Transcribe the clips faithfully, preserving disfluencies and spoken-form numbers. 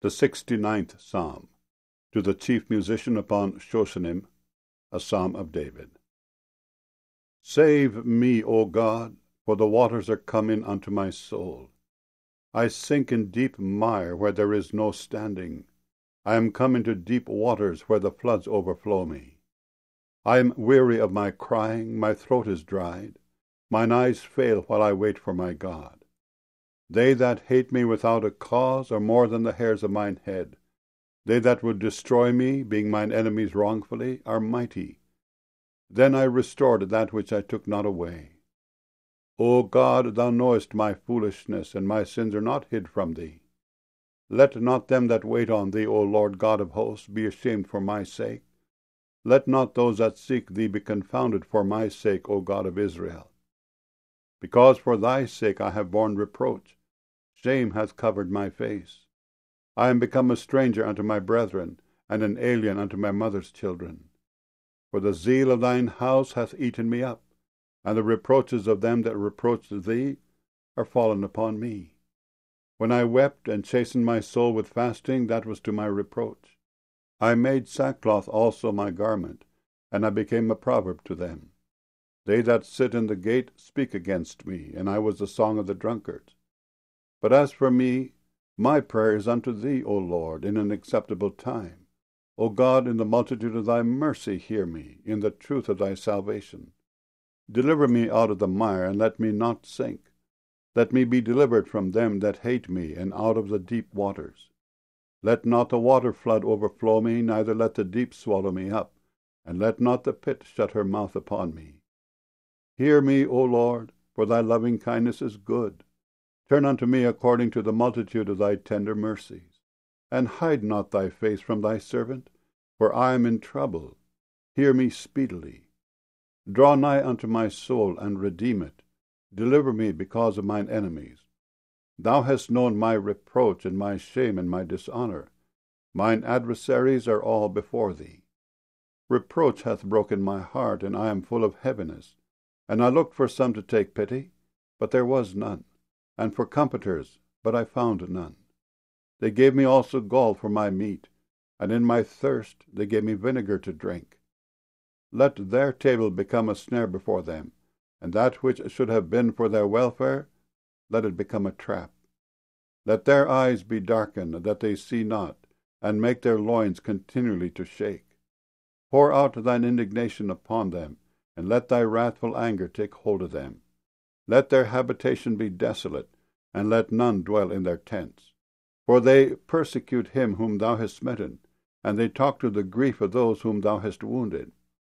The sixty-ninth Psalm. To the chief musician upon Shoshanim, a psalm of David. Save me, O God, for the waters are come in unto my soul. I sink in deep mire where there is no standing. I am come into deep waters where the floods overflow me. I am weary of my crying, my throat is dried. Mine eyes fail while I wait for my God. They that hate me without a cause are more than the hairs of mine head. They that would destroy me, being mine enemies wrongfully, are mighty. Then I restored that which I took not away. O God, thou knowest my foolishness, and my sins are not hid from thee. Let not them that wait on thee, O Lord God of hosts, be ashamed for my sake. Let not those that seek thee be confounded for my sake, O God of Israel. Because for thy sake I have borne reproach, shame hath covered my face. I am become a stranger unto my brethren, and an alien unto my mother's children. For the zeal of thine house hath eaten me up, and the reproaches of them that reproached thee are fallen upon me. When I wept and chastened my soul with fasting, that was to my reproach. I made sackcloth also my garment, and I became a proverb to them. They that sit in the gate speak against me, and I was the song of the drunkards. But as for me, my prayer is unto thee, O Lord, in an acceptable time. O God, in the multitude of thy mercy hear me, in the truth of thy salvation. Deliver me out of the mire, and let me not sink. Let me be delivered from them that hate me, and out of the deep waters. Let not the water flood overflow me, neither let the deep swallow me up, and let not the pit shut her mouth upon me. Hear me, O Lord, for thy loving kindness is good. Turn unto me according to the multitude of thy tender mercies, and hide not thy face from thy servant, for I am in trouble. Hear me speedily. Draw nigh unto my soul, and redeem it. Deliver me because of mine enemies. Thou hast known my reproach, and my shame, and my dishonour. Mine adversaries are all before thee. Reproach hath broken my heart, and I am full of heaviness. And I looked for some to take pity, but there was none, and for comforters, but I found none. They gave me also gall for my meat, and in my thirst they gave me vinegar to drink. Let their table become a snare before them, and that which should have been for their welfare, let it become a trap. Let their eyes be darkened, that they see not, and make their loins continually to shake. Pour out thine indignation upon them, and let thy wrathful anger take hold of them. Let their habitation be desolate, and let none dwell in their tents. For they persecute him whom thou hast smitten, and they talk to the grief of those whom thou hast wounded.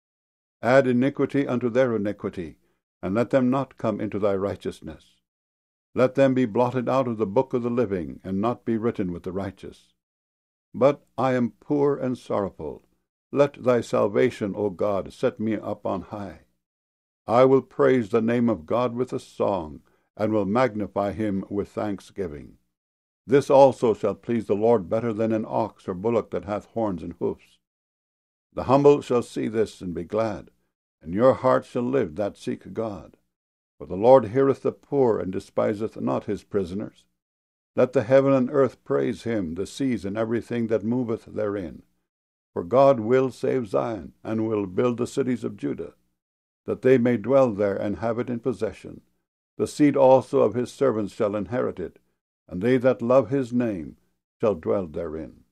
Add iniquity unto their iniquity, and let them not come into thy righteousness. Let them be blotted out of the book of the living, and not be written with the righteous. But I am poor and sorrowful. Let thy salvation, O God, set me up on high. I will praise the name of God with a song, and will magnify him with thanksgiving. This also shall please the Lord better than an ox or bullock that hath horns and hoofs. The humble shall see this and be glad, and your heart shall live that seek God. For the Lord heareth the poor, and despiseth not his prisoners. Let the heaven and earth praise him, the seas and everything that moveth therein. For God will save Zion, and will build the cities of Judah, that they may dwell there and have it in possession. The seed also of his servants shall inherit it, and they that love his name shall dwell therein.